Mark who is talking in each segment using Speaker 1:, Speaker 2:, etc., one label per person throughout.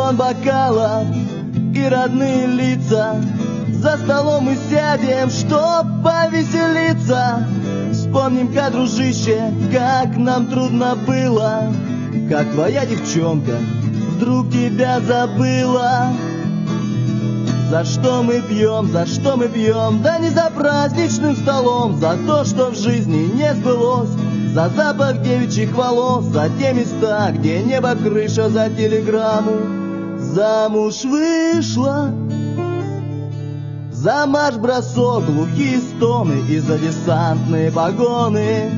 Speaker 1: звон бокалов и родные лица. За столом мы сядем, чтоб повеселиться. Вспомним-ка, дружище, как нам трудно было, как твоя девчонка вдруг тебя забыла. За что мы пьем, за что мы пьем? Да не за праздничным столом, за то, что в жизни не сбылось, за запах девичьих волос, за те места, где небо крыша, за телеграмму. Замуж вышла, за марш-бросок, глухие стоны и за десантные погоны.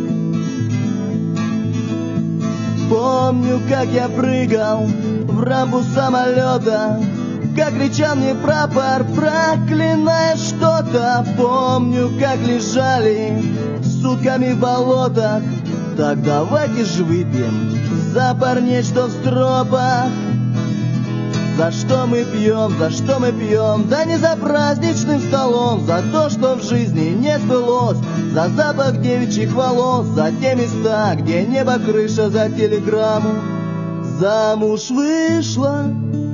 Speaker 1: Помню, как я прыгал в рампу самолета, как кричал мне прапор, проклиная что-то. Помню, как лежали сутками в болотах. Так давайте ж выпьем за парней, что в стропах. За что мы пьем, за что мы пьем? Да не за праздничным столом, за то, что в жизни не сбылось, за запах девичьих волос, за те места, где небо крыша, за телеграмму. Замуж вышла,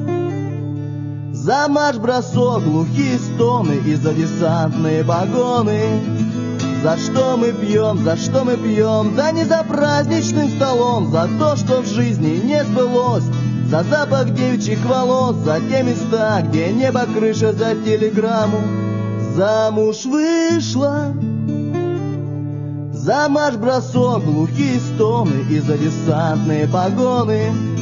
Speaker 1: за марш-бросок, глухие стоны и за десантные погоны. За что мы пьем, за что мы пьем? Да не за праздничным столом, за то, что в жизни не сбылось, за запах девичьих волос, за те места, где небо крыша, за телеграмму. Замуж вышла, за марш-бросок, глухие стоны и за десантные погоны.